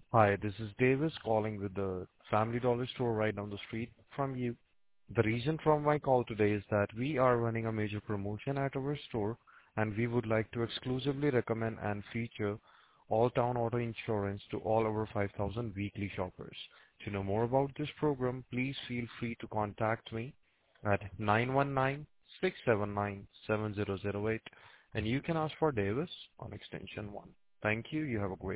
Hi, this is Davis calling with the Family Dollar store right down the street from you. The reason for my call today is that we are running a major promotion at our store, and we would like to exclusively recommend and feature all town auto insurance to all our 5,000 weekly shoppers. To know more about this program, please feel free to contact me at 919-679-7008, and you can ask for Davis on extension 1. Thank you. You have a great